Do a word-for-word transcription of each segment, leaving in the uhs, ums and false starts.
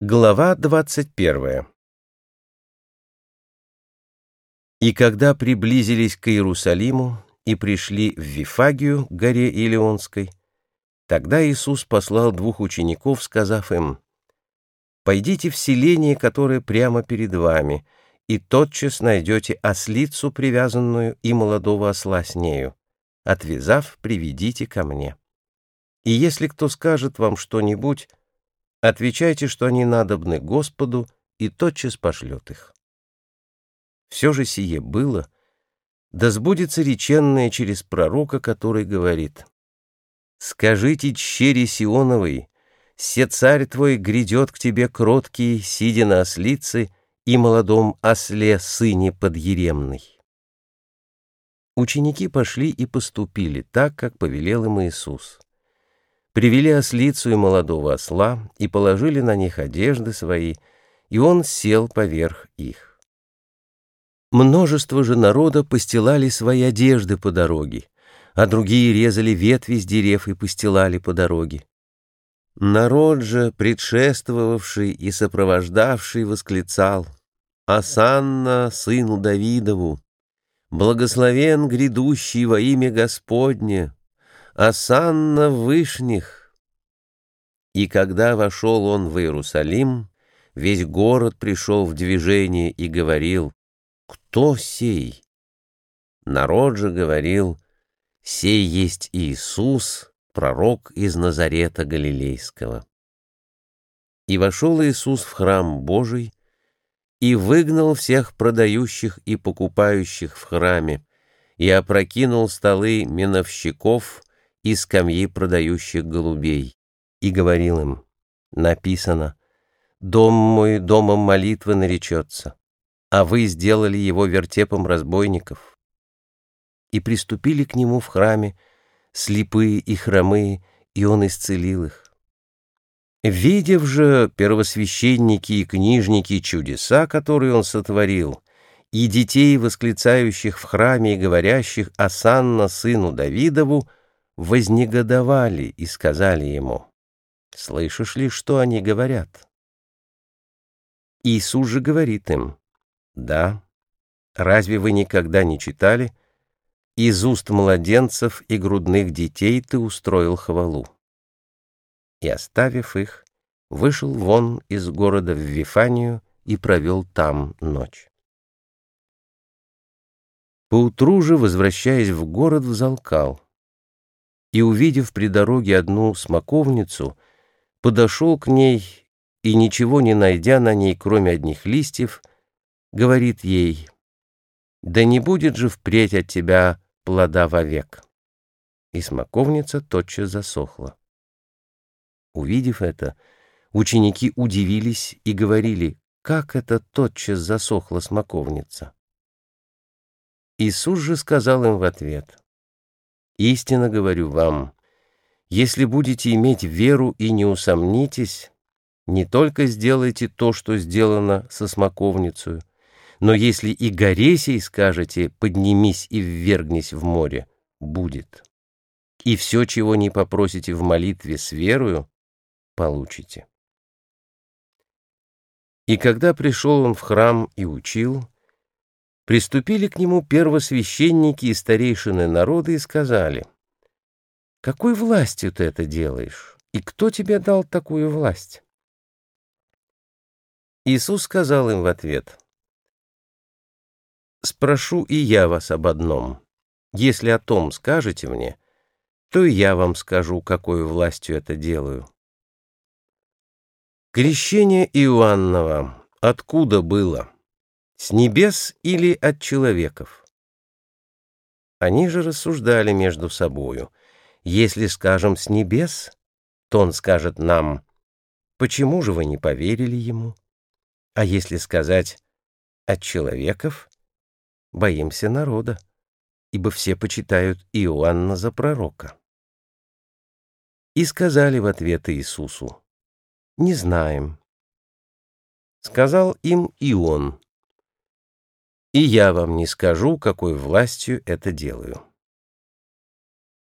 Глава двадцать первая. И когда приблизились к Иерусалиму и пришли в Вифагию, горе Илионской, тогда Иисус послал двух учеников, сказав им: «Пойдите в селение, которое прямо перед вами, и тотчас найдете ослицу привязанную и молодого осла с нею. Отвязав, приведите ко мне. И если кто скажет вам что-нибудь, отвечайте, что они надобны Господу, и тотчас пошлет их». Все же сие было, да сбудется реченное через пророка, который говорит: «Скажите тщери Сионовой, се царь твой грядет к тебе кроткий, сидя на ослице и молодом осле, сыне подъеремной». Ученики пошли и поступили так, как повелел им Иисус. Привели ослицу и молодого осла, и положили на них одежды свои, и он сел поверх их. Множество же народа постилали свои одежды по дороге, а другие резали ветви с дерев и постилали по дороге. Народ же, предшествовавший и сопровождавший, восклицал: «Осанна сыну Давидову! Благословен грядущий во имя Господне! Осанна в вышних!» И когда вошел он в Иерусалим, весь город пришел в движение и говорил: «Кто сей?» Народ же говорил: «Сей есть Иисус, пророк из Назарета Галилейского». И вошел Иисус в храм Божий и выгнал всех продающих и покупающих в храме, и опрокинул столы меновщиков и скамьи продающих голубей, и говорил им: написано: «Дом мой домом молитвы наречется, а вы сделали его вертепом разбойников». И приступили к нему в храме слепые и хромые, и он исцелил их. Видев же первосвященники и книжники чудеса, которые он сотворил, и детей, восклицающих в храме и говорящих: «Осанна сыну Давидову», вознегодовали и сказали ему: «Слышишь ли, что они говорят?» Иисус же говорит им: «Да, разве вы никогда не читали: из уст младенцев и грудных детей ты устроил хвалу?» И, оставив их, вышел вон из города в Вифанию и провел там ночь. Поутру же, возвращаясь в город, взалкал, и, увидев при дороге одну смоковницу, подошел к ней и, ничего не найдя на ней, кроме одних листьев, говорит ей: «Да не будет же впредь от тебя плода вовек». И смоковница тотчас засохла. Увидев это, ученики удивились и говорили: «Как это тотчас засохла смоковница?» Иисус же сказал им в ответ: «Истинно говорю вам, если будете иметь веру и не усомнитесь, не только сделайте то, что сделано со смоковницей, но если и горе сей скажете: поднимись и ввергнись в море, будет. И все, чего не попросите в молитве с верою, получите». И когда пришел он в храм и учил, приступили к нему первосвященники и старейшины народа и сказали: «Какой властью ты это делаешь? И кто тебе дал такую власть?» Иисус сказал им в ответ: «Спрошу и я вас об одном. Если о том скажете мне, то и я вам скажу, какой властью это делаю. Крещение Иоаннова откуда было? С небес или от человеков?» Они же рассуждали между собою: «Если скажем с небес, то он скажет нам: почему же вы не поверили ему? А если сказать от человеков, боимся народа, ибо все почитают Иоанна за пророка». И сказали в ответ Иисусу: «Не знаем». Сказал им и он: «И я вам не скажу, какой властью это делаю».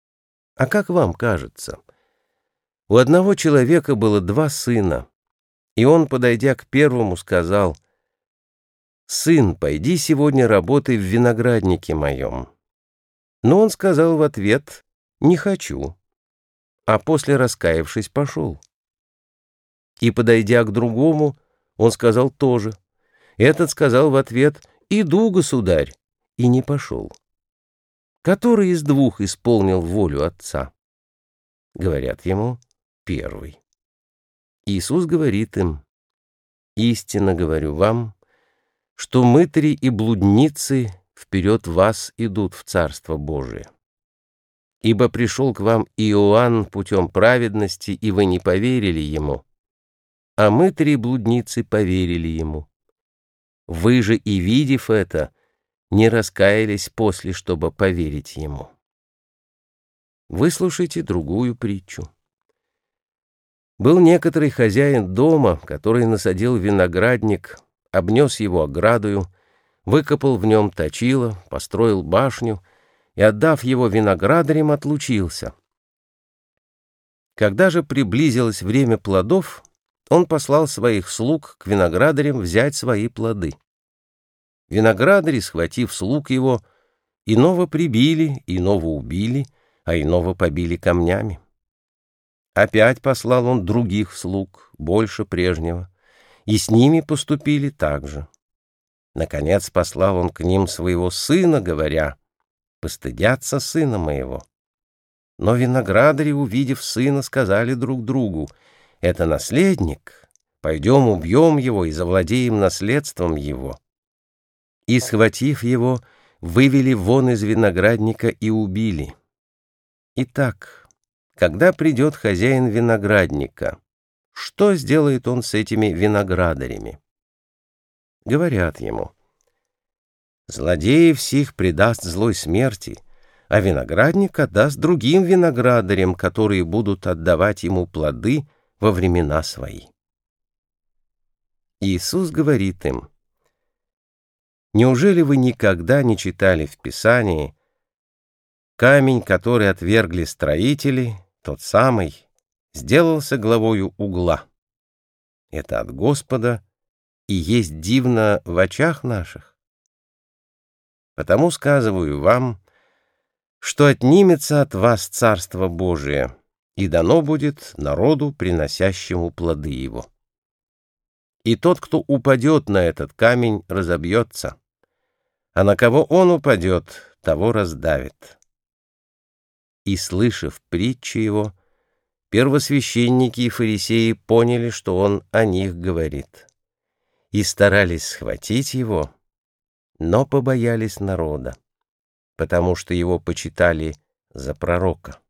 А как вам кажется, у одного человека было два сына, И он, подойдя к первому, сказал: «Сын, пойди сегодня работай в винограднике моем». Но он сказал в ответ: «Не хочу», а после, раскаявшись, пошел. И, подойдя к другому, он сказал тоже. Этот сказал в ответ: «Иду, государь», и не пошел. Который из двух исполнил волю отца? Говорят ему: первый. Иисус говорит им: истинно говорю вам, что мытари и блудницы вперед вас идут в Царство Божие. Ибо пришел к вам Иоанн путем праведности, и вы не поверили ему, а мытари и блудницы поверили ему. Вы же, и видев это, не раскаялись после, чтобы поверить ему. Выслушайте другую притчу. Был некоторый хозяин дома, который насадил виноградник, обнес его оградою, выкопал в нем точило, построил башню и, отдав его виноградарям, отлучился. Когда же приблизилось время плодов, он послал своих слуг к виноградарям взять свои плоды. Виноградари, схватив слуг его, иного прибили, иного убили, а иного побили камнями. Опять послал он других слуг, больше прежнего, и с ними поступили так же. Наконец послал он к ним своего сына, говоря: «Постыдятся сына моего». Но виноградари, увидев сына, сказали друг другу: «Это наследник, пойдем убьем его и завладеем наследством его». И, схватив его, вывели вон из виноградника и убили. Итак, когда придет хозяин виноградника, что сделает он с этими виноградарями? Говорят ему: злодеев сих предаст злой смерти, а виноградник отдаст другим виноградарям, которые будут отдавать ему плоды во времена свои. Иисус говорит им: неужели вы никогда не читали в Писании: камень, который отвергли строители, тот самый, сделался главою угла? Это от Господа, и есть дивно в очах наших. Потому сказываю вам, что отнимется от вас Царство Божие, и дано будет народу, приносящему плоды его. И тот, кто упадет на этот камень, разобьется, а на кого он упадет, того раздавит. И, слышав притчи его, первосвященники и фарисеи поняли, что он о них говорит, и старались схватить его, но побоялись народа, потому что его почитали за пророка.